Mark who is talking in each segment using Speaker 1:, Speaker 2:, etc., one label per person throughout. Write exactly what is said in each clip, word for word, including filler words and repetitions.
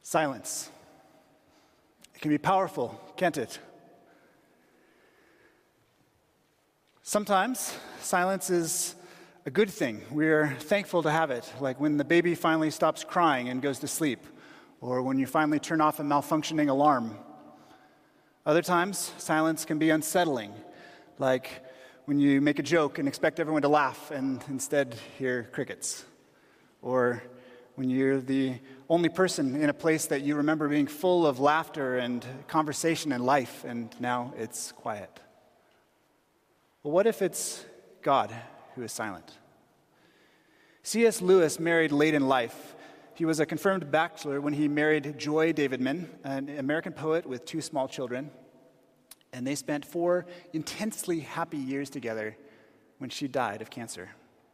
Speaker 1: Silence. It can be powerful, can't it? Sometimes silence is a good thing. We're thankful to have it, like when the baby finally stops crying and goes to sleep, or when you finally turn off a malfunctioning alarm. Other times, silence can be unsettling, like when you make a joke and expect everyone to laugh and instead hear crickets, or when you're the only person in a place that you remember being full of laughter and conversation and life, and now it's quiet. Well, what if it's God who is silent? C S Lewis married late in life. He was a confirmed bachelor when he married Joy Davidman, an American poet with two small children, and they spent four intensely happy years together when she died of cancer.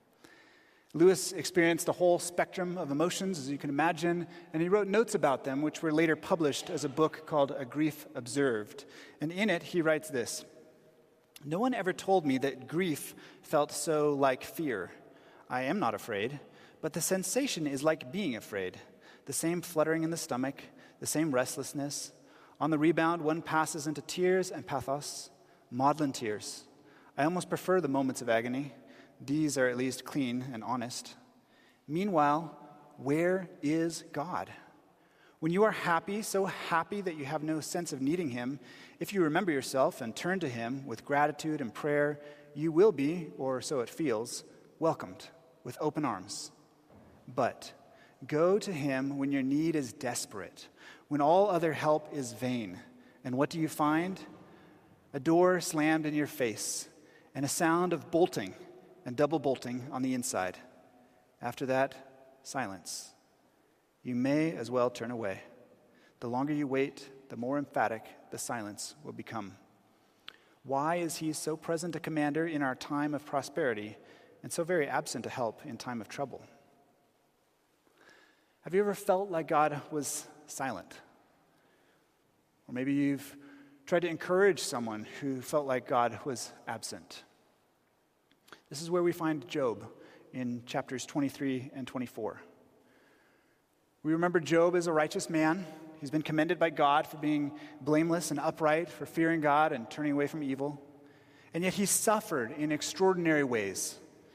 Speaker 1: Lewis experienced the whole spectrum of emotions, as you can imagine, and he wrote notes about them, which were later published as a book called A Grief Observed. And in it, he writes this: "No one ever told me that grief felt so like fear. I am not afraid, but the sensation is like being afraid. The same fluttering in the stomach, the same restlessness. On the rebound, one passes into tears and pathos, maudlin tears. I almost prefer the moments of agony. These are at least clean and honest. Meanwhile, where is God? When you are happy, so happy that you have no sense of needing him, if you remember yourself and turn to him with gratitude and prayer, you will be, or so it feels, welcomed with open arms. But go to him when your need is desperate, when all other help is vain. And what do you find? A door slammed in your face and a sound of bolting and double bolting on the inside. After that, silence. You may as well turn away. The longer you wait, the more emphatic the silence will become. Why is he so present a commander in our time of prosperity and so very absent a help in time of trouble?" Have you ever felt like God was silent? Or maybe you've tried to encourage someone who felt like God was absent. This is where we find Job in chapters twenty-three and twenty-four. We remember Job as a righteous man. He's been commended by God for being blameless and upright, for fearing God and turning away from evil. And yet he suffered in extraordinary ways.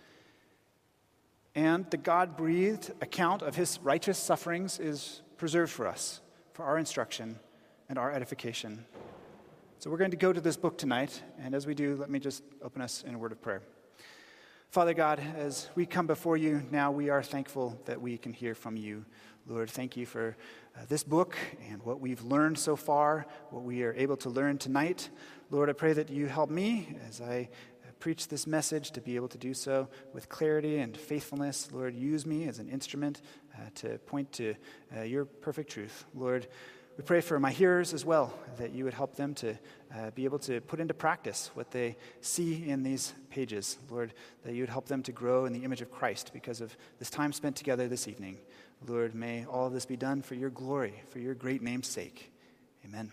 Speaker 1: And the God-breathed account of his righteous sufferings is preserved for us, for our instruction and our edification. So we're going to go to this book tonight, and as we do, let me just open us in a word of prayer. Father God, as we come before you now, we are thankful that we can hear from you. Lord, thank you for uh, this book and what we've learned so far, what we are able to learn tonight. Lord, I pray that you help me as I uh, preach this message to be able to do so with clarity and faithfulness. Lord, use me as an instrument uh, to point to uh, your perfect truth. Lord, we pray for my hearers as well, that you would help them to uh, be able to put into practice what they see in these pages. Lord, that you would help them to grow in the image of Christ because of this time spent together this evening. Lord, may all of this be done for your glory, for your great name's sake. Amen.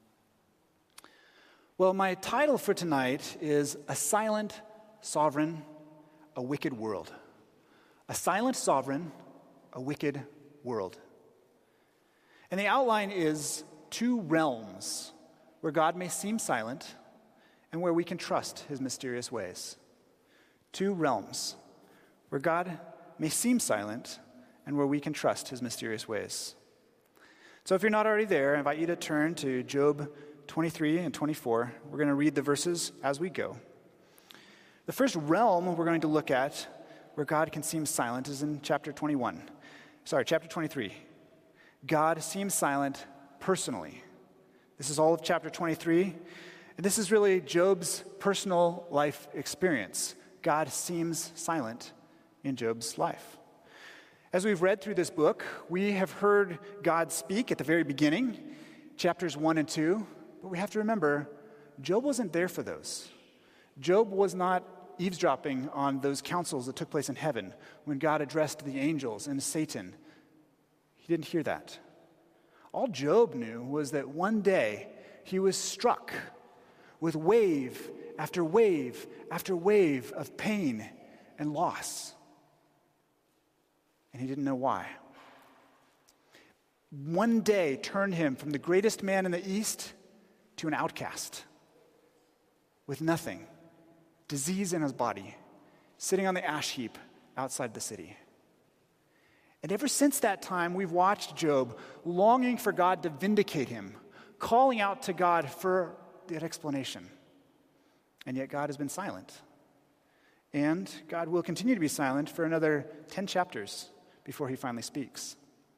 Speaker 1: Well, my title for tonight is A Silent Sovereign, a Wicked World. A Silent Sovereign, a Wicked World. And the outline is two realms where God may seem silent and where we can trust his mysterious ways. Two realms where God may seem silent and where we can trust his mysterious ways. So if you're not already there, I invite you to turn to Job twenty-three and twenty-four. We're going to read the verses as we go. The first realm we're going to look at where God can seem silent is in chapter twenty-one. Sorry, chapter twenty-three. God seems silent personally. This is all of chapter twenty-three. And this is really Job's personal life experience. God seems silent in Job's life. As we've read through this book, we have heard God speak at the very beginning, chapters one and two. But we have to remember, Job wasn't there for those. Job was not eavesdropping on those councils that took place in heaven when God addressed the angels and Satan. He didn't hear that. All Job knew was that one day he was struck with wave after wave after wave of pain and loss. And he didn't know why. one day turned him from the greatest man in the East to an outcast with nothing, disease in his body, sitting on the ash heap outside the city. And ever since that time, we've watched Job longing for God to vindicate him, calling out to God for that explanation. And yet God has been silent. And God will continue to be silent for another ten chapters before he finally speaks.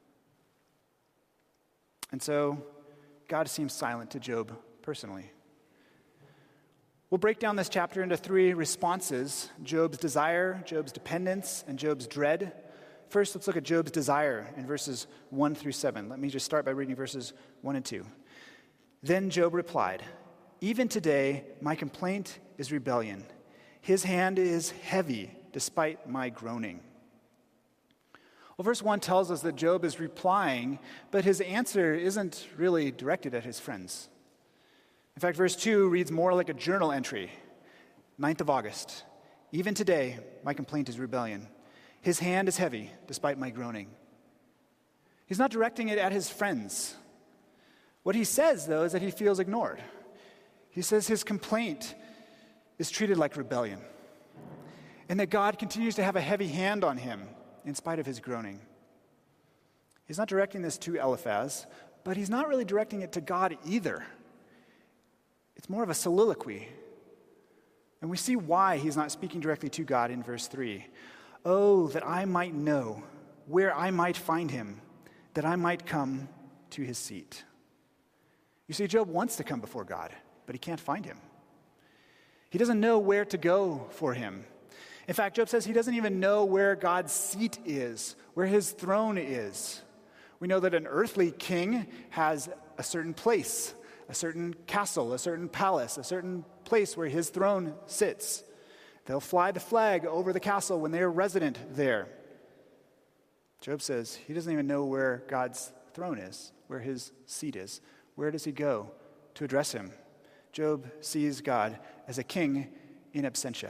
Speaker 1: And so God seems silent to Job personally. We'll break down this chapter into three responses: Job's desire, Job's dependence, and Job's dread. First, let's look at Job's desire in verses one through seven. Let me just start by reading verses one and two. Then Job replied, "Even today my complaint is rebellion. His hand is heavy despite my groaning." Well, verse one tells us that Job is replying, but his answer isn't really directed at his friends. In fact, verse two reads more like a journal entry. ninth of August. "Even today my complaint is rebellion. His hand is heavy despite my groaning." He's not directing it at his friends. What he says, though, is that he feels ignored. He says his complaint is treated like rebellion, and that God continues to have a heavy hand on him in spite of his groaning. He's not directing this to Eliphaz, but he's not really directing it to God either. It's more of a soliloquy. And we see why he's not speaking directly to God in verse three. "Oh, that I might know where I might find him, that I might come to his seat." You see, Job wants to come before God, but he can't find him. He doesn't know where to go for him. In fact, Job says he doesn't even know where God's seat is, where his throne is. We know that an earthly king has a certain place, a certain castle, a certain palace, a certain place where his throne sits. They'll fly the flag over the castle when they're resident there. Job says he doesn't even know where God's throne is, where his seat is. Where does he go to address him? Job sees God as a king in absentia.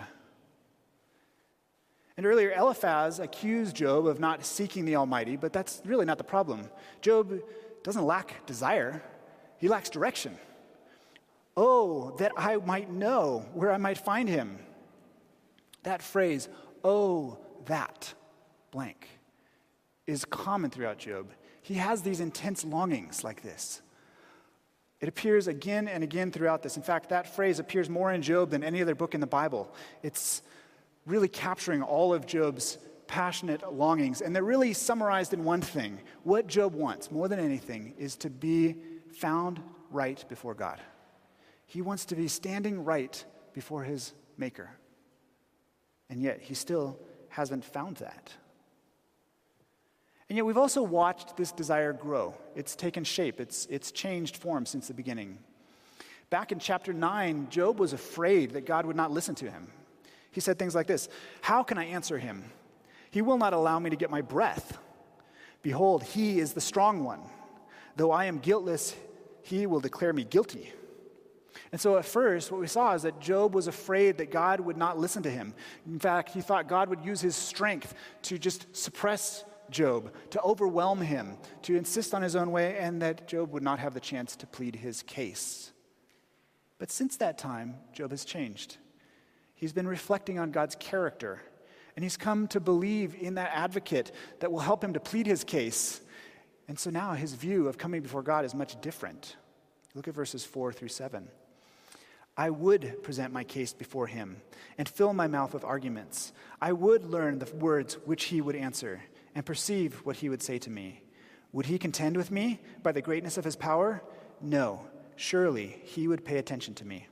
Speaker 1: And earlier, Eliphaz accused Job of not seeking the Almighty, but that's really not the problem. Job doesn't lack desire. He lacks direction. "Oh, that I might know where I might find him." That phrase, "oh, that," blank, is common throughout Job. He has these intense longings like this. It appears again and again throughout this. In fact, that phrase appears more in Job than any other book in the Bible. It's really capturing all of Job's passionate longings, and they're really summarized in one thing. What Job wants, more than anything, is to be found right before God. He wants to be standing right before his Maker. And yet, he still hasn't found that. And yet, we've also watched this desire grow. It's taken shape. It's, it's changed form since the beginning. Back in chapter nine, Job was afraid that God would not listen to him. He said things like this: "How can I answer him? He will not allow me to get my breath. Behold, he is the strong one. Though I am guiltless, he will declare me guilty." And so at first, what we saw is that Job was afraid that God would not listen to him. In fact, he thought God would use his strength to just suppress Job, to overwhelm him, to insist on his own way, and that Job would not have the chance to plead his case. But since that time, Job has changed. He's been reflecting on God's character, and he's come to believe in that advocate that will help him to plead his case. And so now his view of coming before God is much different. Look at verses four through seven. "I would present my case before him and fill my mouth with arguments. I would learn the words which he would answer and perceive what he would say to me. Would he contend with me by the greatness of his power? No, surely he would pay attention to me.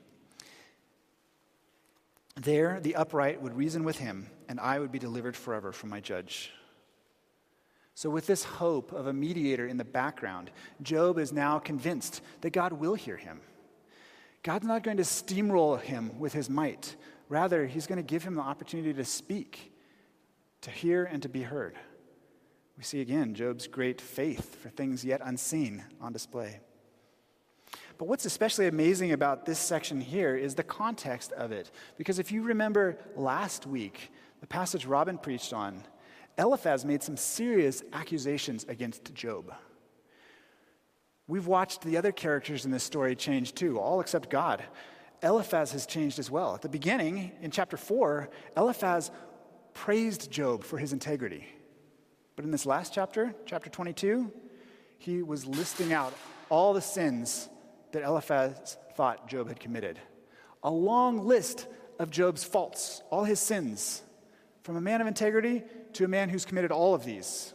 Speaker 1: There the upright would reason with him, and I would be delivered forever from my judge." So with this hope of a mediator in the background, Job is now convinced that God will hear him. God's not going to steamroll him with his might. Rather, he's going to give him the opportunity to speak, to hear, and to be heard. We see again Job's great faith for things yet unseen on display. But what's especially amazing about this section here is the context of it. Because if you remember last week, the passage Robin preached on, Eliphaz made some serious accusations against Job. We've watched the other characters in this story change too, all except God. Eliphaz has changed as well. At the beginning, in chapter four, Eliphaz praised Job for his integrity. But in this last chapter, chapter twenty-two, he was listing out all the sins that Eliphaz thought Job had committed. A long list of Job's faults, all his sins, from a man of integrity to a man who's committed all of these.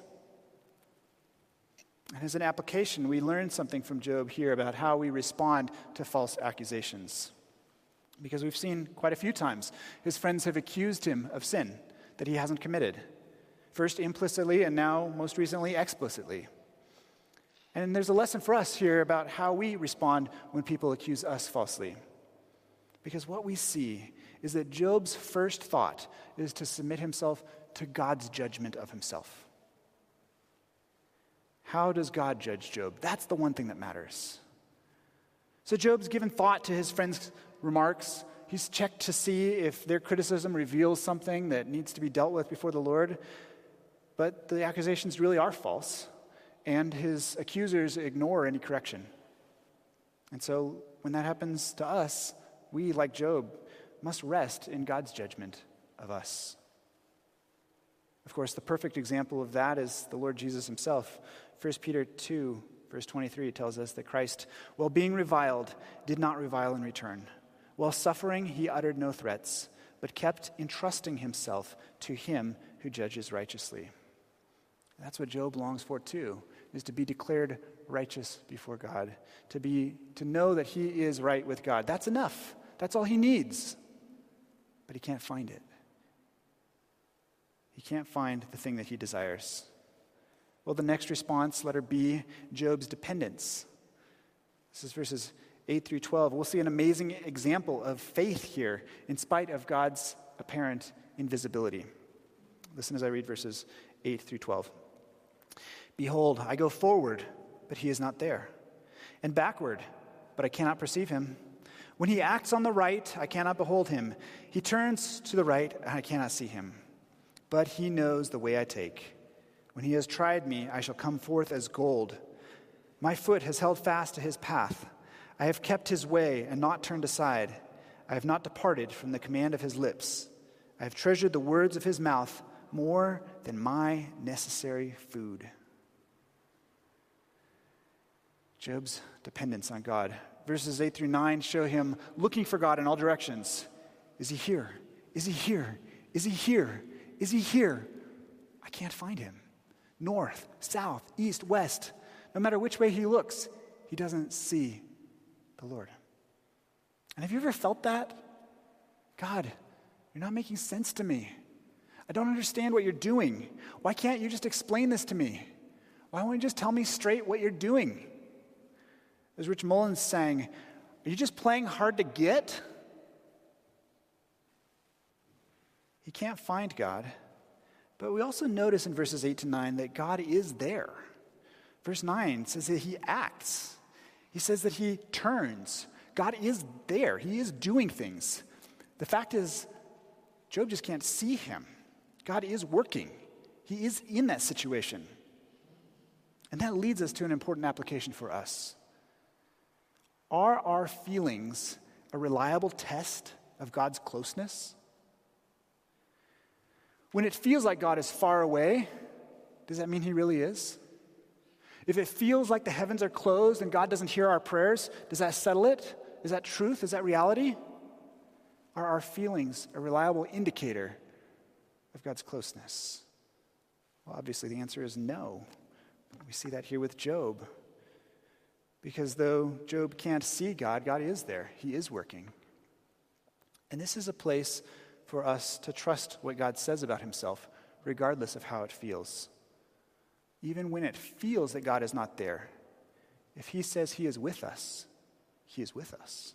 Speaker 1: And as an application, we learn something from Job here about how we respond to false accusations. Because we've seen quite a few times his friends have accused him of sin that he hasn't committed. First implicitly and now, most recently, explicitly. And there's a lesson for us here about how we respond when people accuse us falsely. Because what we see is that Job's first thought is to submit himself to God's judgment of himself. How does God judge Job? That's the one thing that matters. So Job's given thought to his friends' remarks. He's checked to see if their criticism reveals something that needs to be dealt with before the Lord. But the accusations really are false, and his accusers ignore any correction. And so when that happens to us, we, like Job, must rest in God's judgment of us. Of course, the perfect example of that is the Lord Jesus himself. First Peter two, verse twenty-three tells us that Christ, while being reviled, did not revile in return. While suffering, he uttered no threats, but kept entrusting himself to him who judges righteously. That's what Job longs for too, is to be declared righteous before God, to be to know that he is right with God. That's enough. That's all he needs. But he can't find it. He can't find the thing that he desires. Well, the next response, letter B, Job's dependence. This is verses eight through twelve. We'll see an amazing example of faith here in spite of God's apparent invisibility. Listen as I read verses eight through twelve. Behold, I go forward, but he is not there, and backward, but I cannot perceive him. When he acts on the right, I cannot behold him. He turns to the right, and I cannot see him. But he knows the way I take. When he has tried me, I shall come forth as gold. My foot has held fast to his path. I have kept his way and not turned aside. I have not departed from the command of his lips. I have treasured the words of his mouth more than my necessary food. Job's dependence on God. Verses eight through nine show him looking for God in all directions. Is he here? Is he here? Is he here? Is he here? I can't find him. North, south, east, west. No matter which way he looks, he doesn't see the Lord. And have you ever felt that? God, you're not making sense to me. I don't understand what you're doing. Why can't you just explain this to me? Why won't you just tell me straight what you're doing? As Rich Mullins sang, are you just playing hard to get? He can't find God. But we also notice in verses eight to nine that God is there. Verse nine says that he acts. He says that he turns. God is there. He is doing things. The fact is, Job just can't see him. God is working. He is in that situation. And that leads us to an important application for us. Are our feelings a reliable test of God's closeness? When it feels like God is far away, does that mean he really is? If it feels like the heavens are closed and God doesn't hear our prayers, does that settle it? Is that truth? Is that reality? Are our feelings a reliable indicator of God's closeness? Well, obviously the answer is no. We see that here with Job. Because though Job can't see God, God is there. He is working. And this is a place for us to trust what God says about himself, regardless of how it feels. Even when it feels that God is not there, if he says he is with us, he is with us.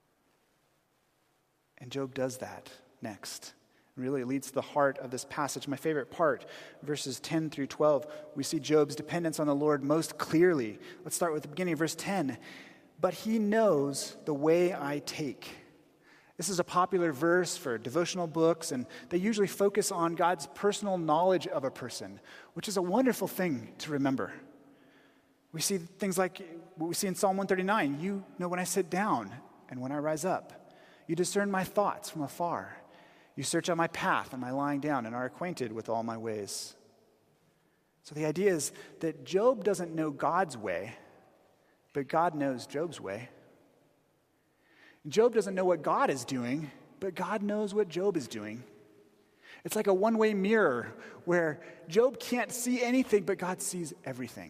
Speaker 1: And Job does that next. Really, it leads to the heart of this passage. My favorite part, verses ten through twelve, we see Job's dependence on the Lord most clearly. Let's start with the beginning of verse ten. But he knows the way I take. This is a popular verse for devotional books, and they usually focus on God's personal knowledge of a person, which is a wonderful thing to remember. We see things like what we see in Psalm one thirty-nine. You know when I sit down and when I rise up. You discern my thoughts from afar. You search out my path and my lying down and are acquainted with all my ways. So the idea is that Job doesn't know God's way, but God knows Job's way. Job doesn't know what God is doing, but God knows what Job is doing. It's like a one-way mirror where Job can't see anything, but God sees everything.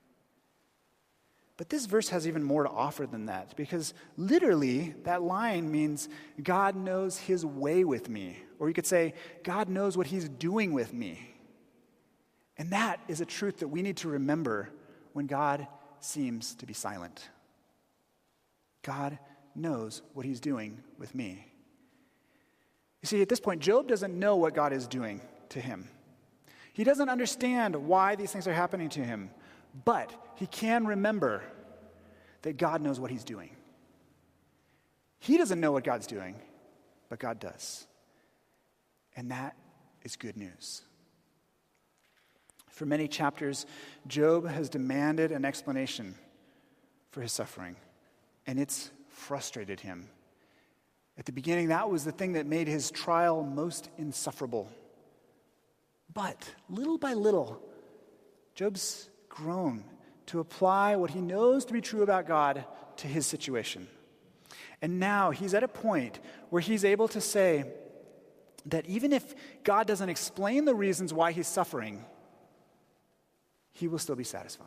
Speaker 1: But this verse has even more to offer than that, because literally that line means God knows his way with me. Or you could say, God knows what he's doing with me. And that is a truth that we need to remember when God seems to be silent. God knows what he's doing with me. You see, at this point, Job doesn't know what God is doing to him. He doesn't understand why these things are happening to him, but he can remember that God knows what he's doing. He doesn't know what God's doing, but God does. And that is good news. For many chapters, Job has demanded an explanation for his suffering, and it's frustrated him. At the beginning, that was the thing that made his trial most insufferable. But little by little, Job's grown to apply what he knows to be true about God to his situation. And now he's at a point where he's able to say that even if God doesn't explain the reasons why he's suffering, he will still be satisfied.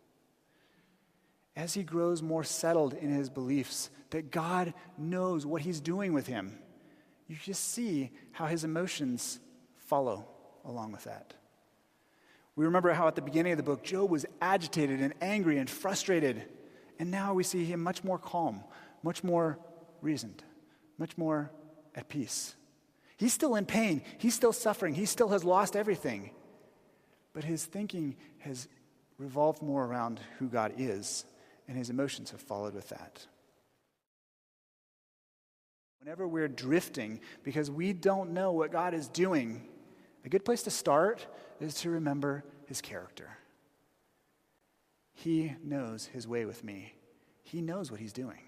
Speaker 1: As he grows more settled in his beliefs that God knows what he's doing with him, you just see how his emotions follow along with that. We remember how at the beginning of the book, Job was agitated and angry and frustrated. And now we see him much more calm, much more reasoned, much more at peace. He's still in pain. He's still suffering. He still has lost everything. But his thinking has revolved more around who God is, and his emotions have followed with that. Whenever we're drifting because we don't know what God is doing, a good place to start is to remember his character. He knows his way with me. He knows what he's doing.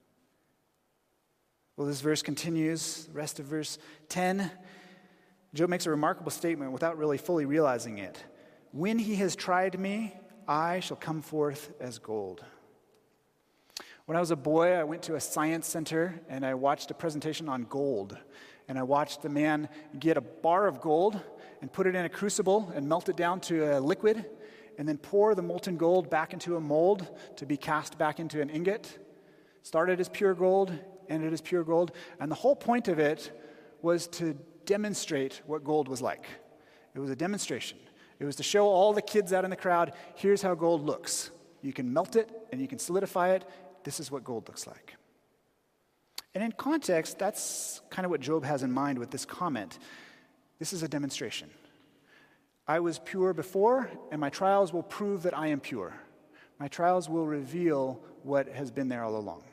Speaker 1: Well, this verse continues, the rest of verse ten. Job makes a remarkable statement without really fully realizing it. When he has tried me, I shall come forth as gold. When I was a boy, I went to a science center and I watched a presentation on gold. And I watched the man get a bar of gold and put it in a crucible and melt it down to a liquid and then pour the molten gold back into a mold to be cast back into an ingot. Started as pure gold, ended as pure gold. And the whole point of it was to demonstrate what gold was like. It was a demonstration. It was to show all the kids out in the crowd, here's how gold looks. You can melt it and you can solidify it. This is what gold looks like. And in context, that's kind of what Job has in mind with this comment. This is a demonstration. I was pure before, and my trials will prove that I am pure. My trials will reveal what has been there all along.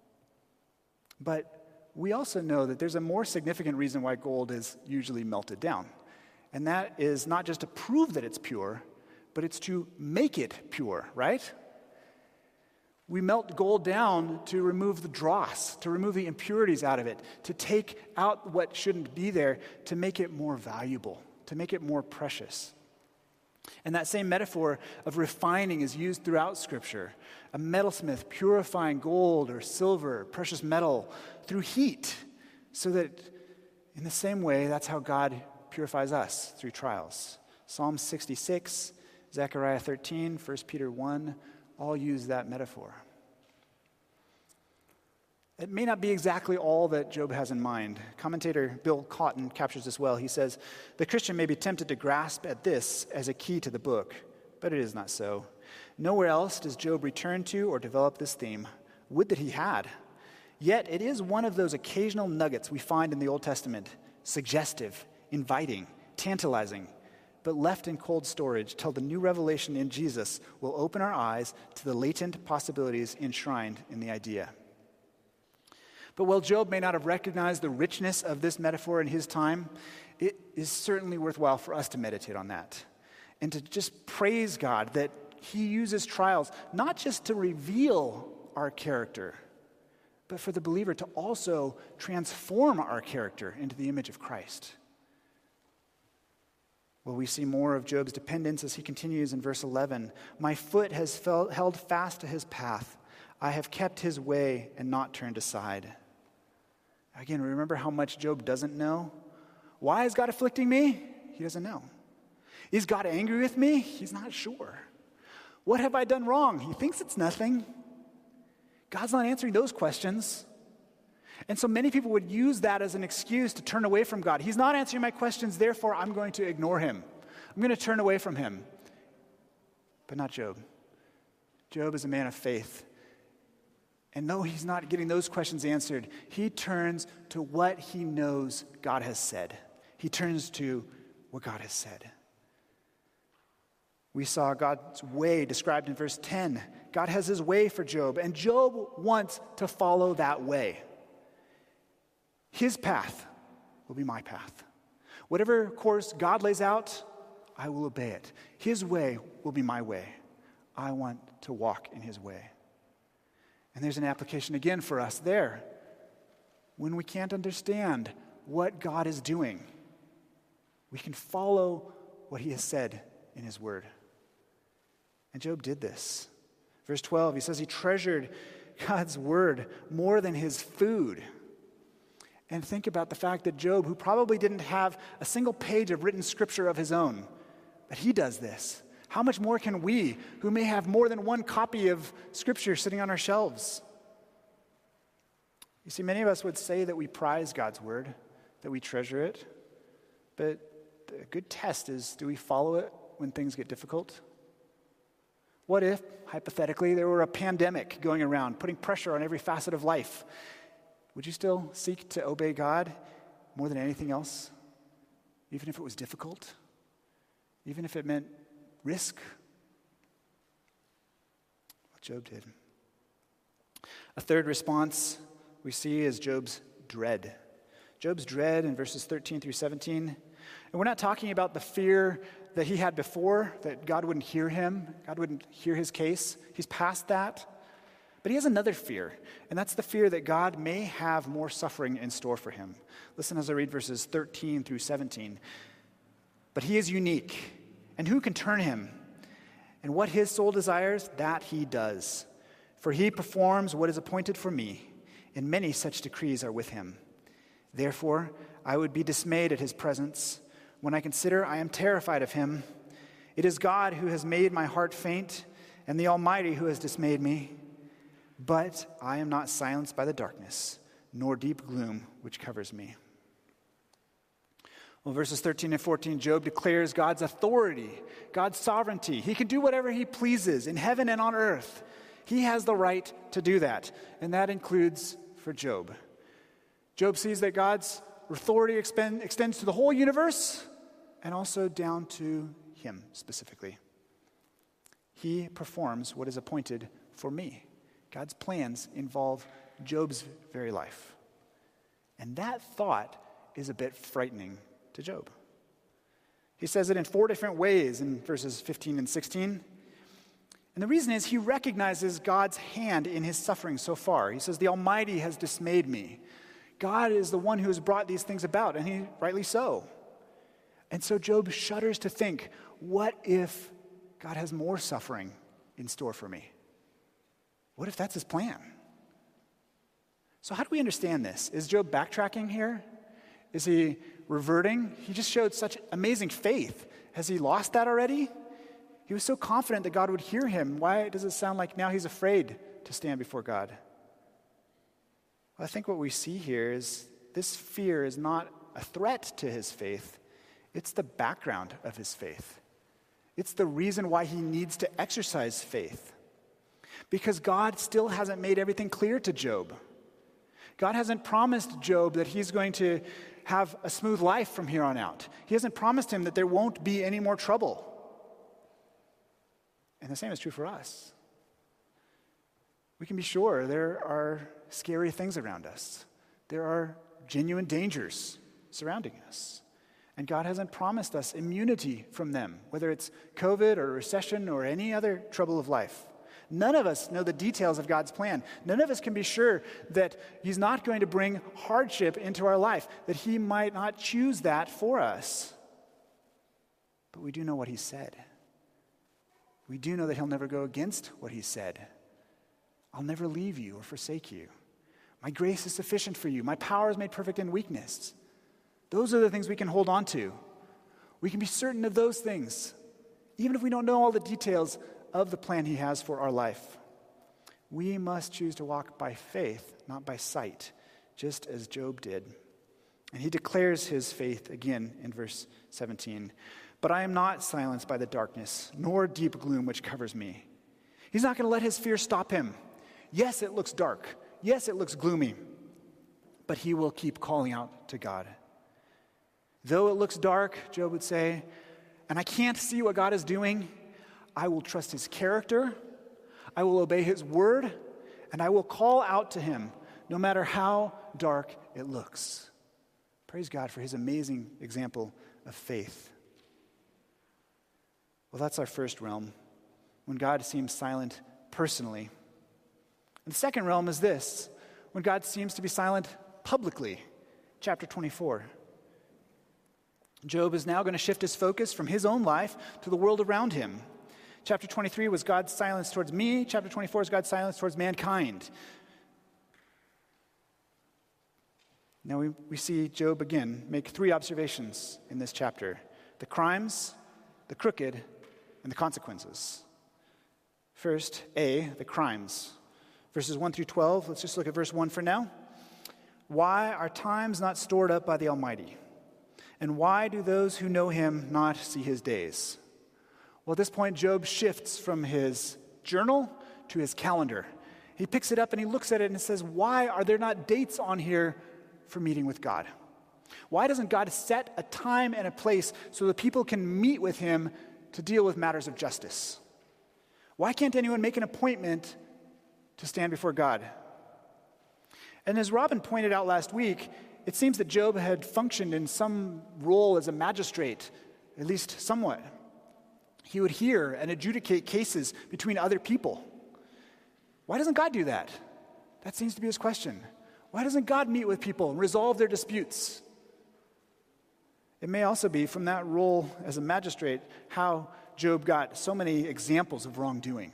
Speaker 1: But we also know that there's a more significant reason why gold is usually melted down. And that is not just to prove that it's pure, but it's to make it pure, right? We melt gold down to remove the dross, to remove the impurities out of it, to take out what shouldn't be there, to make it more valuable, to make it more precious. And that same metaphor of refining is used throughout Scripture. A metalsmith purifying gold or silver, precious metal, through heat, so that in the same way, that's how God purifies us, through trials. Psalm sixty-six, Zechariah thirteen, First Peter one, all use that metaphor. It may not be exactly all that Job has in mind. Commentator Bill Cotton captures this well. He says, the Christian may be tempted to grasp at this as a key to the book, but it is not so. Nowhere else does Job return to or develop this theme. Would that he had. Yet it is one of those occasional nuggets we find in the Old Testament, suggestive, inviting, tantalizing, but left in cold storage till the new revelation in Jesus will open our eyes to the latent possibilities enshrined in the idea. But while Job may not have recognized the richness of this metaphor in his time, it is certainly worthwhile for us to meditate on that and to just praise God that He uses trials not just to reveal our character, but for the believer to also transform our character into the image of Christ. Well, we see more of Job's dependence as he continues in verse eleven. My foot has felt, held fast to his path. I have kept his way and not turned aside. Again, remember how much Job doesn't know? Why is God afflicting me? He doesn't know. Is God angry with me? He's not sure. What have I done wrong? He thinks it's nothing. God's not answering those questions. And so many people would use that as an excuse to turn away from God. He's not answering my questions, therefore I'm going to ignore him. I'm going to turn away from him. But not Job. Job is a man of faith. And though he's not getting those questions answered, he turns to what he knows God has said. He turns to what God has said. We saw God's way described in verse ten. God has his way for Job, and Job wants to follow that way. His path will be my path. Whatever course God lays out, I will obey it. His way will be my way. I want to walk in his way. And there's an application again for us there. When we can't understand what God is doing, we can follow what he has said in his word. And Job did this. Verse twelve, he says he treasured God's word more than his food. And think about the fact that Job, who probably didn't have a single page of written scripture of his own, but he does this. How much more can we, who may have more than one copy of scripture sitting on our shelves? You see, many of us would say that we prize God's word, that we treasure it, but a good test is, do we follow it when things get difficult? What if, hypothetically, there were a pandemic going around, putting pressure on every facet of life? Would you still seek to obey God more than anything else, even if it was difficult, even if it meant risk? What Job did. A third response we see is Job's dread. Job's dread in verses thirteen through seventeen. And we're not talking about the fear that he had before, that God wouldn't hear him, God wouldn't hear his case. He's past that. But he has another fear, and that's the fear that God may have more suffering in store for him. Listen as I read verses thirteen through seventeen. But he is unique, and who can turn him? And what his soul desires, that he does. For he performs what is appointed for me, and many such decrees are with him. Therefore, I would be dismayed at his presence. When I consider, I am terrified of him. It is God who has made my heart faint, and the Almighty who has dismayed me. But I am not silenced by the darkness, nor deep gloom which covers me. Well, verses thirteen and fourteen, Job declares God's authority, God's sovereignty. He can do whatever he pleases in heaven and on earth. He has the right to do that, and that includes for Job. Job sees that God's authority expend, extends to the whole universe and also down to him specifically. He performs what is appointed for me. God's plans involve Job's very life. And that thought is a bit frightening to Job. He says it in four different ways in verses fifteen and sixteen. And the reason is he recognizes God's hand in his suffering so far. He says, the Almighty has dismayed me. God is the one who has brought these things about, and he rightly so. And so Job shudders to think, what if God has more suffering in store for me? What if that's his plan? So how do we understand this? Is Job backtracking here? Is he reverting? He just showed such amazing faith. Has he lost that already? He was so confident that God would hear him. Why does it sound like now he's afraid to stand before God? Well, I think what we see here is this fear is not a threat to his faith. It's the background of his faith. It's the reason why he needs to exercise faith. Because God still hasn't made everything clear to Job. God hasn't promised Job that he's going to have a smooth life from here on out. He hasn't promised him that there won't be any more trouble. And the same is true for us. We can be sure there are scary things around us. There are genuine dangers surrounding us. And God hasn't promised us immunity from them, whether it's COVID or recession or any other trouble of life. None of us know the details of God's plan. None of us can be sure that he's not going to bring hardship into our life, that he might not choose that for us. But we do know what he said. We do know that he'll never go against what he said. I'll never leave you or forsake you. My grace is sufficient for you. My power is made perfect in weakness. Those are the things we can hold on to. We can be certain of those things, even if we don't know all the details of the plan he has for our life. We must choose to walk by faith, not by sight, just as Job did. And he declares his faith again in verse seventeen. But I am not silenced by the darkness, nor deep gloom which covers me. He's not going to let his fear stop him. Yes, it looks dark. Yes, it looks gloomy. But he will keep calling out to God. Though it looks dark, Job would say, and I can't see what God is doing, I will trust his character, I will obey his word, and I will call out to him no matter how dark it looks. Praise God for his amazing example of faith. Well, that's our first realm, when God seems silent personally. And the second realm is this, when God seems to be silent publicly. Chapter twenty-four. Job is now going to shift his focus from his own life to the world around him. Chapter twenty-three was God's silence towards me. Chapter twenty-four is God's silence towards mankind. Now we, we see Job again make three observations in this chapter: the crimes, the crooked, and the consequences. First, A, the crimes. Verses one through twelve, let's just look at verse one for now. Why are times not stored up by the Almighty? And why do those who know him not see his days? Well, at this point, Job shifts from his journal to his calendar. He picks it up and he looks at it and says, why are there not dates on here for meeting with God? Why doesn't God set a time and a place so that people can meet with him to deal with matters of justice? Why can't anyone make an appointment to stand before God? And as Robin pointed out last week, it seems that Job had functioned in some role as a magistrate, at least somewhat. He would hear and adjudicate cases between other people. Why doesn't God do that? That seems to be his question. Why doesn't God meet with people and resolve their disputes? It may also be from that role as a magistrate how Job got so many examples of wrongdoing.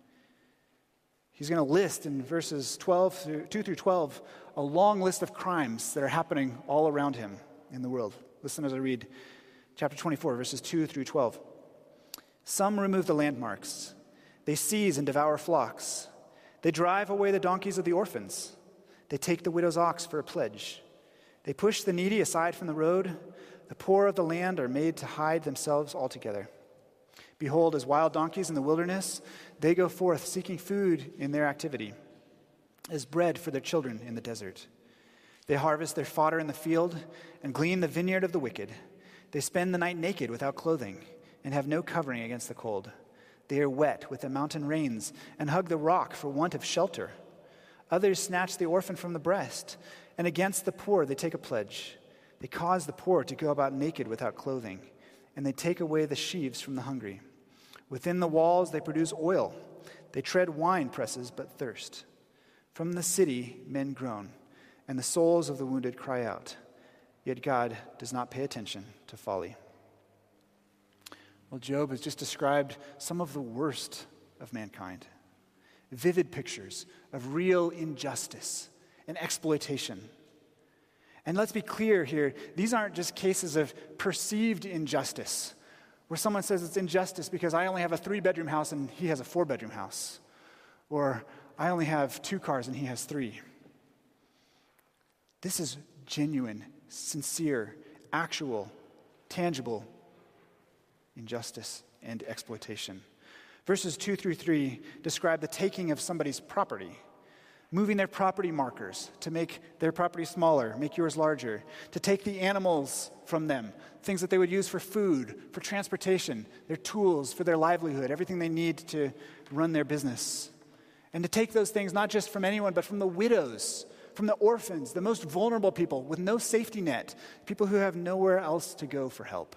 Speaker 1: He's going to list in verses twelve through, two through twelve a long list of crimes that are happening all around him in the world. Listen as I read chapter twenty-four, verses two through twelve. Some remove the landmarks. They seize and devour flocks. They drive away the donkeys of the orphans. They take the widow's ox for a pledge. They push the needy aside from the road. The poor of the land are made to hide themselves altogether. Behold, as wild donkeys in the wilderness, they go forth seeking food in their activity, as bread for their children in the desert. They harvest their fodder in the field and glean the vineyard of the wicked. They spend the night naked without clothing and have no covering against the cold. They are wet with the mountain rains and hug the rock for want of shelter. Others snatch the orphan from the breast, and against the poor they take a pledge. They cause the poor to go about naked without clothing, and they take away the sheaves from the hungry. Within the walls they produce oil. They tread wine presses but thirst. From the city men groan, and the souls of the wounded cry out. Yet God does not pay attention to folly. Well, Job has just described some of the worst of mankind. Vivid pictures of real injustice and exploitation. And let's be clear here, these aren't just cases of perceived injustice, where someone says it's injustice because I only have a three-bedroom house and he has a four-bedroom house. Or I only have two cars and he has three. This is genuine, sincere, actual, tangible injustice and exploitation. Verses two through three describe the taking of somebody's property, moving their property markers to make their property smaller, make yours larger, to take the animals from them, things that they would use for food, for transportation, their tools, for their livelihood, everything they need to run their business. And to take those things not just from anyone, but from the widows, from the orphans, the most vulnerable people with no safety net, people who have nowhere else to go for help.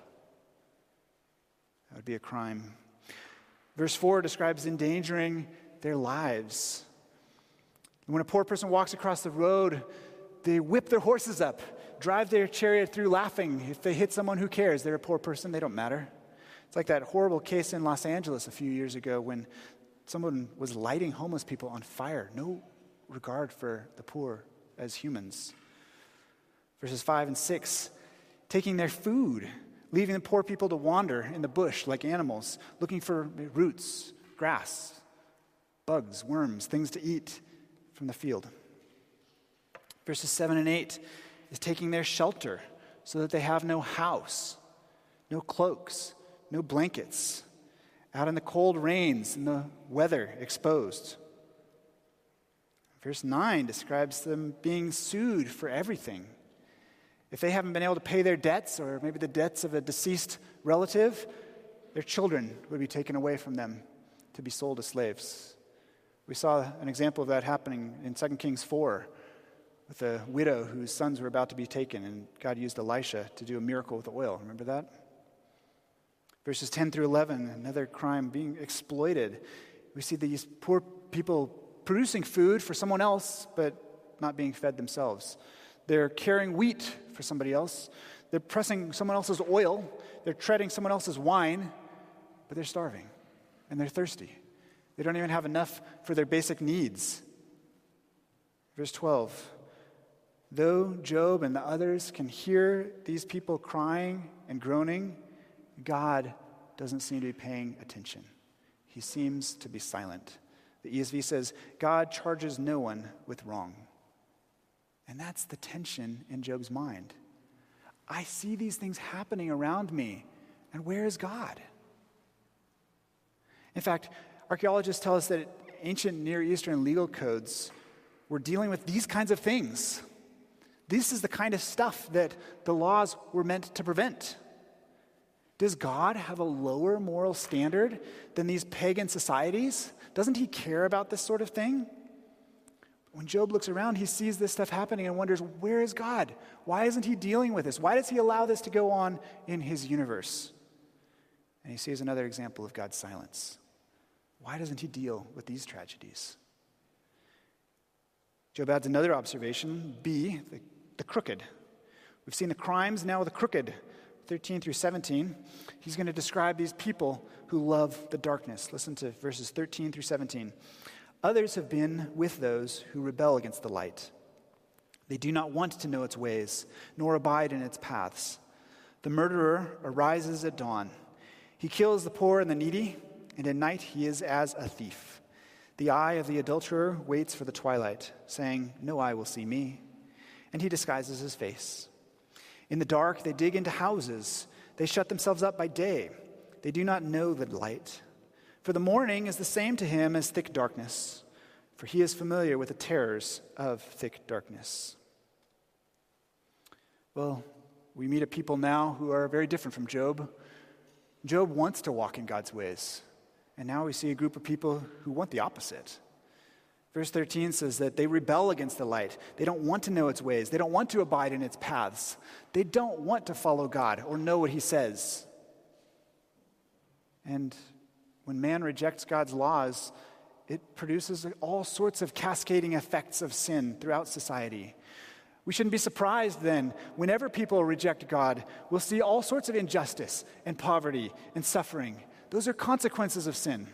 Speaker 1: That would be a crime. Verse four describes endangering their lives. When a poor person walks across the road, they whip their horses up, drive their chariot through laughing. If they hit someone, who cares? They're a poor person. They don't matter. It's like that horrible case in Los Angeles a few years ago when someone was lighting homeless people on fire. No regard for the poor as humans. Verses five and six, taking their food, leaving the poor people to wander in the bush like animals, looking for roots, grass, bugs, worms, things to eat from the field. Verses seven and eight is taking their shelter so that they have no house, no cloaks, no blankets, out in the cold rains and the weather exposed. Verse nine describes them being sued for everything. If they haven't been able to pay their debts, or maybe the debts of a deceased relative, their children would be taken away from them to be sold as slaves. We saw an example of that happening in Second Kings four with a widow whose sons were about to be taken, and God used Elisha to do a miracle with oil. Remember that? Verses ten through eleven, another crime, being exploited. We see these poor people producing food for someone else, but not being fed themselves. They're carrying wheat for somebody else. They're pressing someone else's oil. They're treading someone else's wine, but they're starving and they're thirsty. They don't even have enough for their basic needs. Verse twelve, though Job and the others can hear these people crying and groaning, God doesn't seem to be paying attention. He seems to be silent. The E S V says, God charges no one with wrong. And that's the tension in Job's mind. I see these things happening around me, and where is God? In fact, archaeologists tell us that ancient Near Eastern legal codes were dealing with these kinds of things. This is the kind of stuff that the laws were meant to prevent. Does God have a lower moral standard than these pagan societies? Doesn't he care about this sort of thing? When Job looks around, he sees this stuff happening and wonders, where is God? Why isn't he dealing with this? Why does he allow this to go on in his universe? And he sees another example of God's silence. Why doesn't he deal with these tragedies? Job adds another observation, B, the, the crooked. We've seen the crimes, now the crooked. thirteen through seventeen, he's going to describe these people who love the darkness. Listen to verses thirteen through seventeen. Others have been with those who rebel against the light. They do not want to know its ways, nor abide in its paths. The murderer arises at dawn. He kills the poor and the needy, and at night he is as a thief. The eye of the adulterer waits for the twilight, saying, no eye will see me. And he disguises his face. In the dark, they dig into houses. They shut themselves up by day. They do not know the light. For the morning is the same to him as thick darkness, for he is familiar with the terrors of thick darkness. Well, we meet a people now who are very different from Job. Job wants to walk in God's ways, and now we see a group of people who want the opposite. Verse thirteen says that they rebel against the light. They don't want to know its ways. They don't want to abide in its paths. They don't want to follow God or know what he says. And when man rejects God's laws, it produces all sorts of cascading effects of sin throughout society. We shouldn't be surprised then, whenever people reject God, we'll see all sorts of injustice and poverty and suffering. Those are consequences of sin.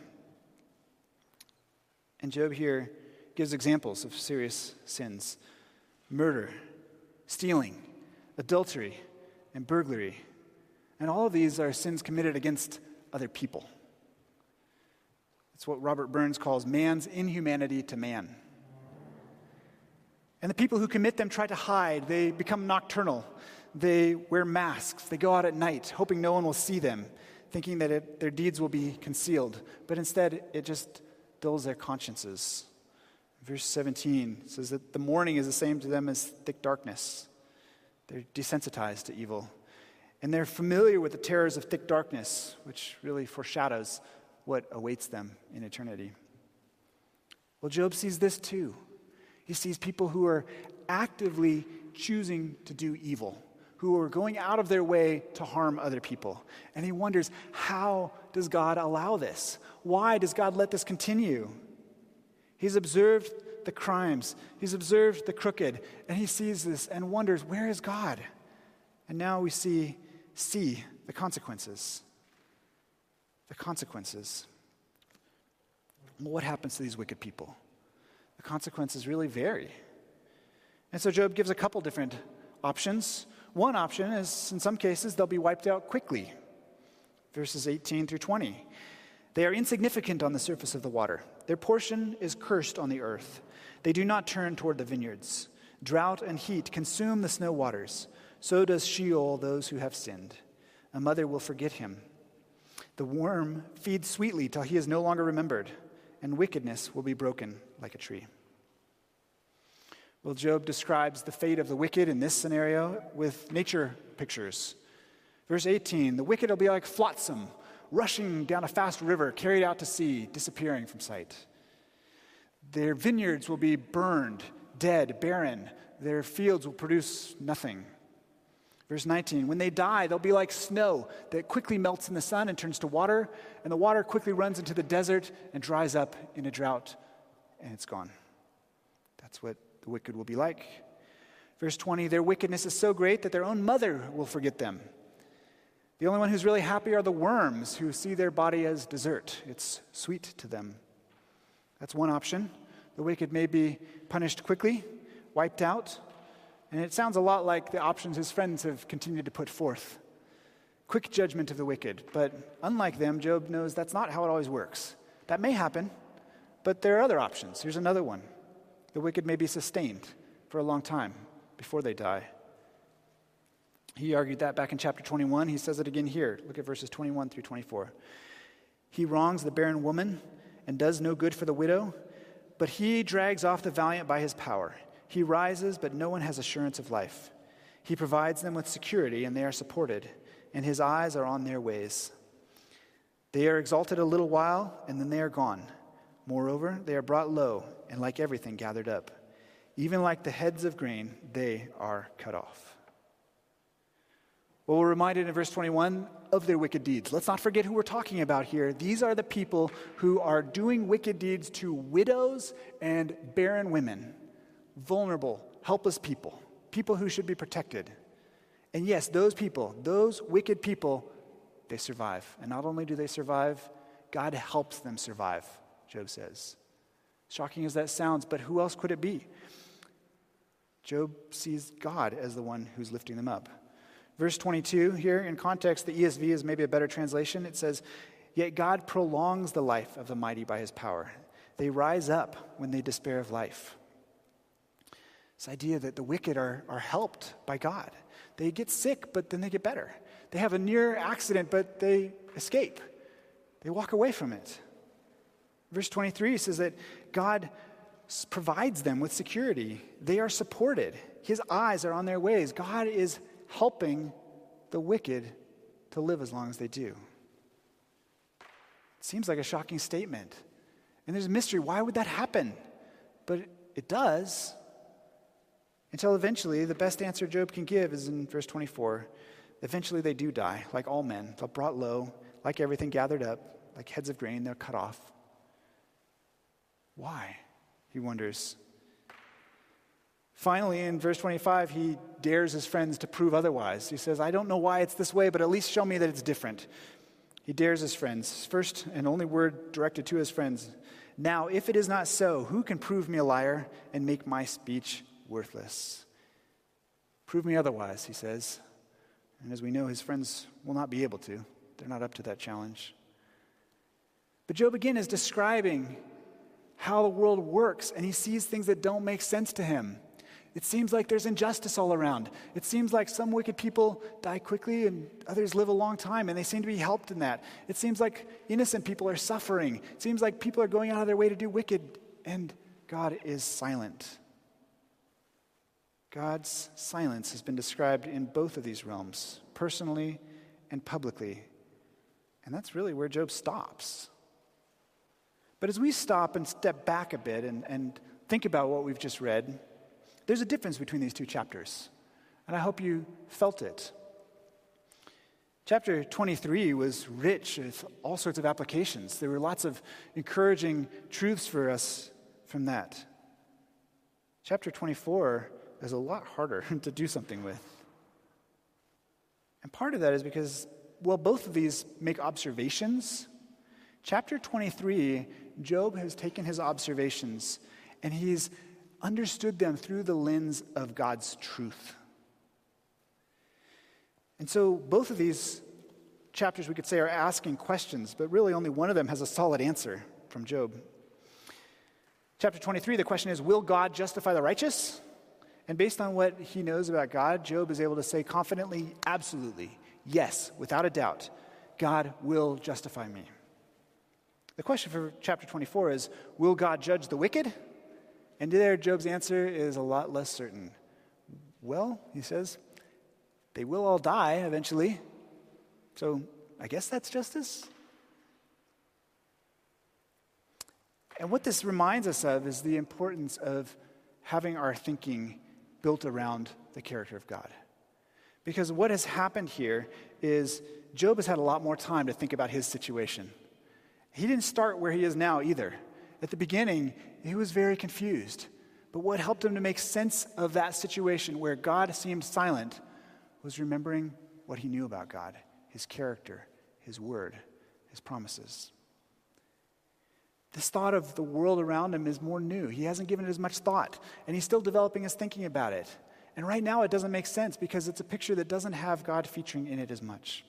Speaker 1: And Job here gives examples of serious sins: murder, stealing, adultery, and burglary. And all of these are sins committed against other people. It's what Robert Burns calls man's inhumanity to man. And the people who commit them try to hide. They become nocturnal. They wear masks. They go out at night, hoping no one will see them, thinking that it, their deeds will be concealed. But instead, it just dulls their consciences. Verse seventeen says that the morning is the same to them as thick darkness. They're desensitized to evil. And they're familiar with the terrors of thick darkness, which really foreshadows what awaits them in eternity. Well, Job sees this too. He sees people who are actively choosing to do evil, who are going out of their way to harm other people. And he wonders, how does God allow this? Why does God let this continue? He's observed the crimes. He's observed the crooked. And he sees this and wonders, where is God? And now we see, see the consequences. The consequences. Well, what happens to these wicked people? The consequences really vary. And so Job gives a couple different options. One option is, in some cases, they'll be wiped out quickly. Verses eighteen through twenty. They are insignificant on the surface of the water. Their portion is cursed on the earth. They do not turn toward the vineyards. Drought and heat consume the snow waters. So does Sheol those who have sinned. A mother will forget him. The worm feeds sweetly till he is no longer remembered, and wickedness will be broken like a tree. Well, Job describes the fate of the wicked in this scenario with nature pictures. Verse eighteen, the wicked will be like flotsam, rushing down a fast river, carried out to sea, disappearing from sight. Their vineyards will be burned, dead, barren. Their fields will produce nothing. Verse nineteen, when they die, they'll be like snow that quickly melts in the sun and turns to water, and the water quickly runs into the desert and dries up in a drought, and it's gone. That's what the wicked will be like. Verse twenty, their wickedness is so great that their own mother will forget them. The only one who's really happy are the worms who see their body as dessert. It's sweet to them. That's one option. The wicked may be punished quickly, wiped out, and it sounds a lot like the options his friends have continued to put forth. Quick judgment of the wicked, but unlike them, Job knows that's not how it always works. That may happen, but there are other options. Here's another one. The wicked may be sustained for a long time before they die. He argued that back in chapter twenty-one. He says it again here. Look at verses twenty-one through twenty-four. He wrongs the barren woman and does no good for the widow, but he drags off the valiant by his power. He rises, but no one has assurance of life. He provides them with security, and they are supported, and his eyes are on their ways. They are exalted a little while, and then they are gone. Moreover, they are brought low, and like everything gathered up. Even like the heads of grain, they are cut off. Well, we're reminded in verse twenty-one of their wicked deeds. Let's not forget who we're talking about here. These are the people who are doing wicked deeds to widows and barren women, vulnerable, helpless people, people who should be protected. And yes, those people, those wicked people, they survive. And not only do they survive, God helps them survive, Job says. Shocking as that sounds, but who else could it be? Job sees God as the one who's lifting them up. Verse twenty-two here, in context, the E S V is maybe a better translation. It says, yet God prolongs the life of the mighty by his power. They rise up when they despair of life. This idea that the wicked are, are helped by God. They get sick, but then they get better. They have a near accident, but they escape. They walk away from it. Verse twenty-three says that God provides them with security. They are supported. His eyes are on their ways. God is helping the wicked to live as long as they do. It seems like a shocking statement. And there's a mystery. Why would that happen? But it does. Until eventually, the best answer Job can give is in verse twenty-four. Eventually they do die, like all men. They're brought low, like everything gathered up, like heads of grain, they're cut off. Why? He wonders. Finally, in verse twenty-five, he dares his friends to prove otherwise. He says, I don't know why it's this way, but at least show me that it's different. He dares his friends. First and only word directed to his friends. Now, if it is not so, who can prove me a liar and make my speech worthless? Prove me otherwise, he says. And as we know, his friends will not be able to. They're not up to that challenge. But Job again is describing how the world works, and he sees things that don't make sense to him. It seems like there's injustice all around. It seems like some wicked people die quickly and others live a long time, and they seem to be helped in that. It seems like innocent people are suffering. It seems like people are going out of their way to do wicked, and God is silent. God's silence has been described in both of these realms, personally and publicly. And that's really where Job stops. But as we stop and step back a bit and, and think about what we've just read, there's a difference between these two chapters, and I hope you felt it. Chapter twenty-three was rich with all sorts of applications. There were lots of encouraging truths for us from that. Chapter twenty-four is a lot harder to do something with. And part of that is because, well, both of these make observations. Chapter twenty-three, Job has taken his observations and he's understood them through the lens of God's truth. And so both of these chapters, we could say, are asking questions, but really only one of them has a solid answer from Job. Chapter twenty-three, the question is, will God justify the righteous? And based on what he knows about God, Job is able to say confidently, absolutely, yes, without a doubt, God will justify me. The question for chapter twenty-four is, will God judge the wicked? And there, Job's answer is a lot less certain. Well, he says, they will all die eventually, so I guess that's justice. And what this reminds us of is the importance of having our thinking built around the character of God. Because what has happened here is Job has had a lot more time to think about his situation. He didn't start where he is now either. At the beginning, he was very confused. But what helped him to make sense of that situation where God seemed silent was remembering what he knew about God, his character, his word, his promises. This thought of the world around him is more new. He hasn't given it as much thought, and he's still developing his thinking about it. And right now it doesn't make sense because it's a picture that doesn't have God featuring in it as much.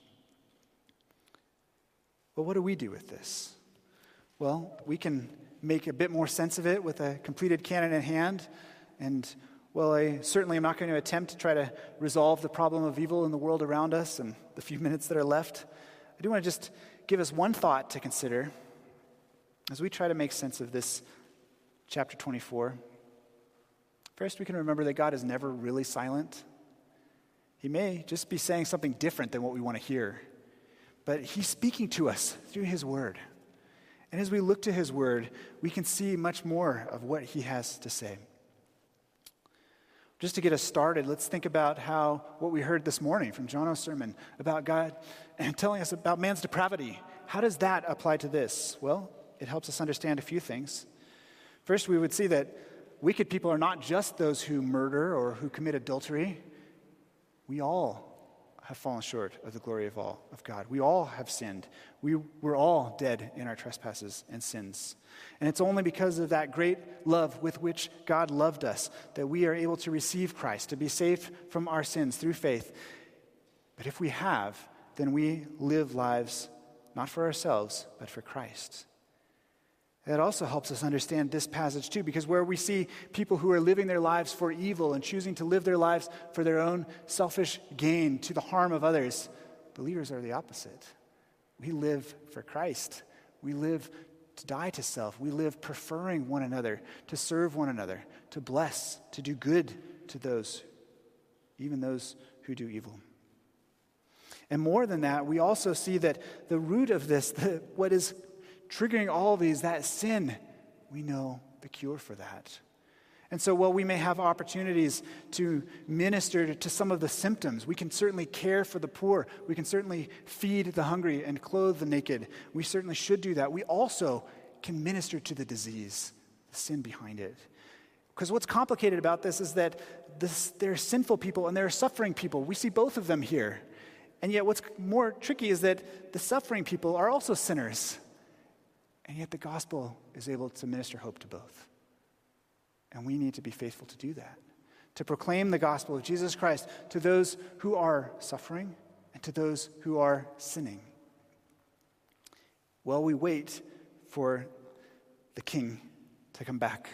Speaker 1: But what do we do with this? Well, we can make a bit more sense of it with a completed canon in hand. And, well, I certainly am not going to attempt to try to resolve the problem of evil in the world around us in the few minutes that are left. I do want to just give us one thought to consider as we try to make sense of this chapter twenty-four. First, we can remember that God is never really silent. He may just be saying something different than what we want to hear, but he's speaking to us through his word. And as we look to his word, we can see much more of what he has to say. Just to get us started, let's think about how what we heard this morning from Jono's sermon about God and telling us about man's depravity. How does that apply to this? Well, it helps us understand a few things. First, we would see that wicked people are not just those who murder or who commit adultery. We all have fallen short of the glory of all of God. We all have sinned. We were all dead in our trespasses and sins. And it's only because of that great love with which God loved us that we are able to receive Christ, to be saved from our sins through faith. But if we have, then we live lives not for ourselves, but for Christ. That also helps us understand this passage too, because where we see people who are living their lives for evil and choosing to live their lives for their own selfish gain to the harm of others, believers are the opposite. We live for Christ. We live to die to self. We live preferring one another, to serve one another, to bless, to do good to those, even those who do evil. And more than that, we also see that the root of this, the, what is triggering all of these, that sin, we know the cure for that. And so while we may have opportunities to minister to some of the symptoms, we can certainly care for the poor, we can certainly feed the hungry and clothe the naked. We certainly should do that. We also can minister to the disease, the sin behind it. Because what's complicated about this is that this, there are sinful people and there are suffering people. We see both of them here. And yet what's more tricky is that the suffering people are also sinners. And yet the gospel is able to minister hope to both. And we need to be faithful to do that, to proclaim the gospel of Jesus Christ to those who are suffering and to those who are sinning. While we wait for the King to come back.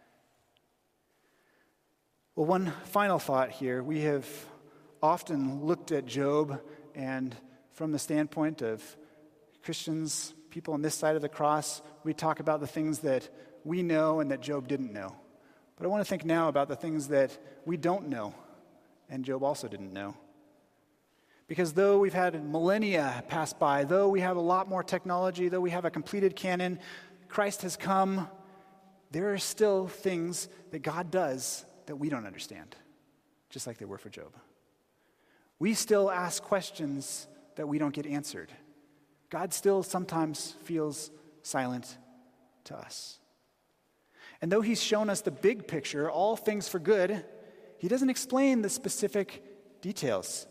Speaker 1: Well, one final thought here. We have often looked at Job, and from the standpoint of Christians, people on this side of the cross, we talk about the things that we know and that Job didn't know. But I want to think now about the things that we don't know and Job also didn't know. Because though we've had millennia pass by, though we have a lot more technology, though we have a completed canon, Christ has come, there are still things that God does that we don't understand, just like they were for Job. We still ask questions that we don't get answered. God still sometimes feels silent to us. And though he's shown us the big picture, all things for good, he doesn't explain the specific details.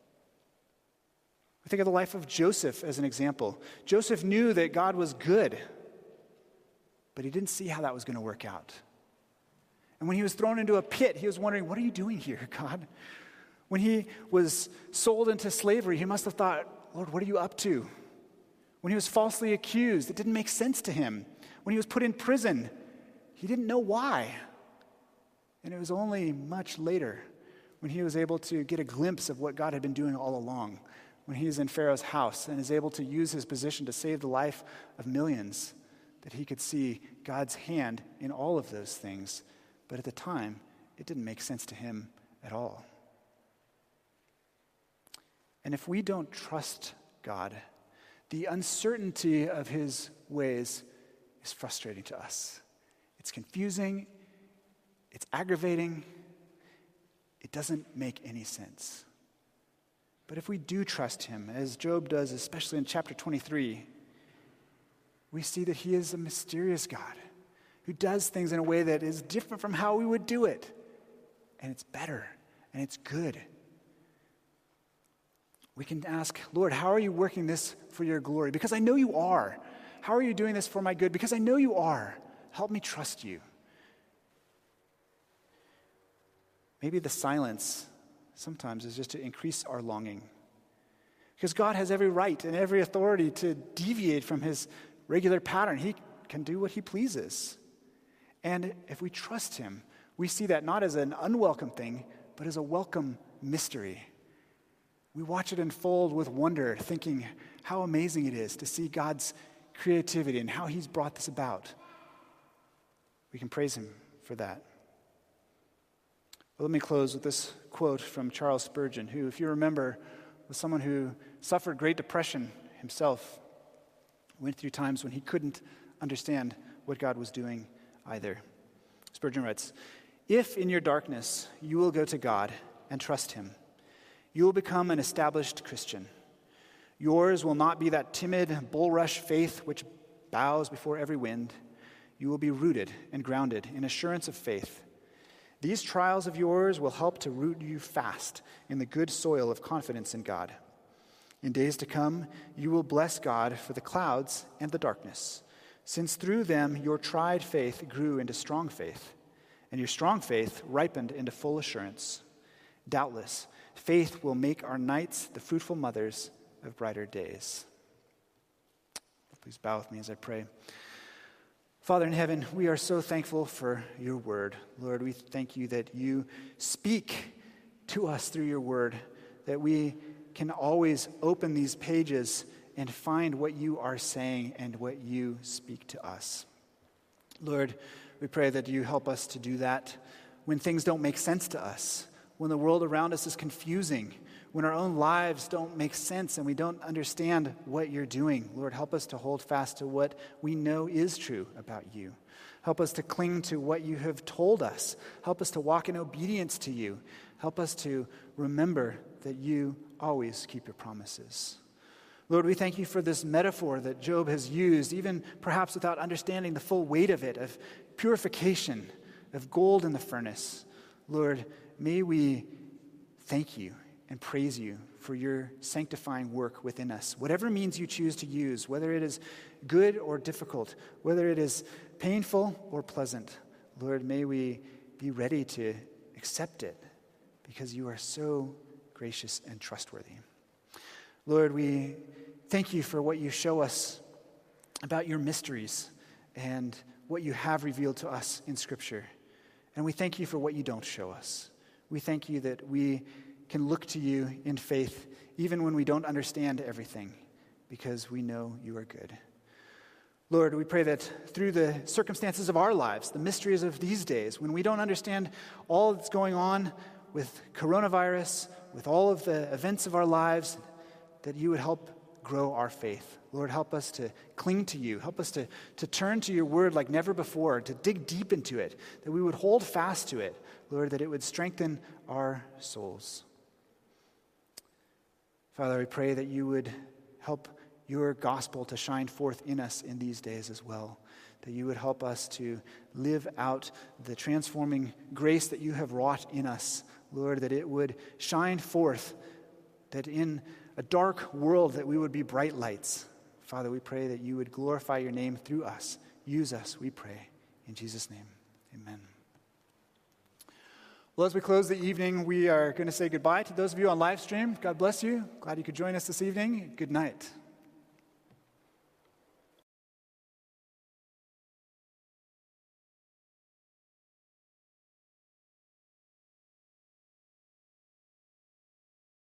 Speaker 1: We think of the life of Joseph as an example. Joseph knew that God was good, but he didn't see how that was going to work out. And when he was thrown into a pit, he was wondering, what are you doing here, God? When he was sold into slavery, he must have thought, Lord, what are you up to? When he was falsely accused, it didn't make sense to him. When he was put in prison, he didn't know why. And it was only much later when he was able to get a glimpse of what God had been doing all along, when he is in Pharaoh's house and is able to use his position to save the life of millions, that he could see God's hand in all of those things. But at the time, it didn't make sense to him at all. And if we don't trust God, the uncertainty of his ways is frustrating to us. It's confusing, it's aggravating, it doesn't make any sense. But if we do trust him, as Job does, especially in chapter twenty-three, we see that he is a mysterious God who does things in a way that is different from how we would do it. And it's better, and it's good. We can ask, Lord, how are you working this for your glory? Because I know you are. How are you doing this for my good? Because I know you are. Help me trust you. Maybe the silence sometimes is just to increase our longing. Because God has every right and every authority to deviate from his regular pattern. He can do what he pleases. And if we trust him, we see that not as an unwelcome thing, but as a welcome mystery. We watch it unfold with wonder, thinking how amazing it is to see God's creativity and how he's brought this about. We can praise him for that. Well, let me close with this quote from Charles Spurgeon, who, if you remember, was someone who suffered Great Depression himself, went through times when he couldn't understand what God was doing either. Spurgeon writes, "If in your darkness you will go to God and trust him, you will become an established Christian. Yours will not be that timid, bulrush faith which bows before every wind. You will be rooted and grounded in assurance of faith. These trials of yours will help to root you fast in the good soil of confidence in God. In days to come, you will bless God for the clouds and the darkness, since through them your tried faith grew into strong faith, and your strong faith ripened into full assurance. Doubtless, faith will make our nights the fruitful mothers of brighter days." Please bow with me as I pray. Father in heaven, we are so thankful for your word. Lord, we thank you that you speak to us through your word, that we can always open these pages and find what you are saying and what you speak to us. Lord, we pray that you help us to do that when things don't make sense to us, when the world around us is confusing, when our own lives don't make sense and we don't understand what you're doing. Lord, help us to hold fast to what we know is true about you. Help us to cling to what you have told us. Help us to walk in obedience to you. Help us to remember that you always keep your promises. Lord, we thank you for this metaphor that Job has used, even perhaps without understanding the full weight of it, of purification, of gold in the furnace. Lord, may we thank you and praise you for your sanctifying work within us. Whatever means you choose to use, whether it is good or difficult, whether it is painful or pleasant, Lord, may we be ready to accept it because you are so gracious and trustworthy. Lord, we thank you for what you show us about your mysteries and what you have revealed to us in Scripture. And we thank you for what you don't show us. We thank you that we can look to you in faith even when we don't understand everything because we know you are good. Lord, we pray that through the circumstances of our lives, the mysteries of these days, when we don't understand all that's going on with coronavirus, with all of the events of our lives, that you would help grow our faith. Lord, help us to cling to you. Help us to, to turn to your word like never before, to dig deep into it, that we would hold fast to it, Lord, that it would strengthen our souls. Father, I pray that you would help your gospel to shine forth in us in these days as well, that you would help us to live out the transforming grace that you have wrought in us, Lord, that it would shine forth, that in a dark world that we would be bright lights. Father, we pray that you would glorify your name through us. Use us, we pray. In Jesus' name, amen. Well, as we close the evening, we are going to say goodbye to those of you on live stream. God bless you. Glad you could join us this evening. Good night.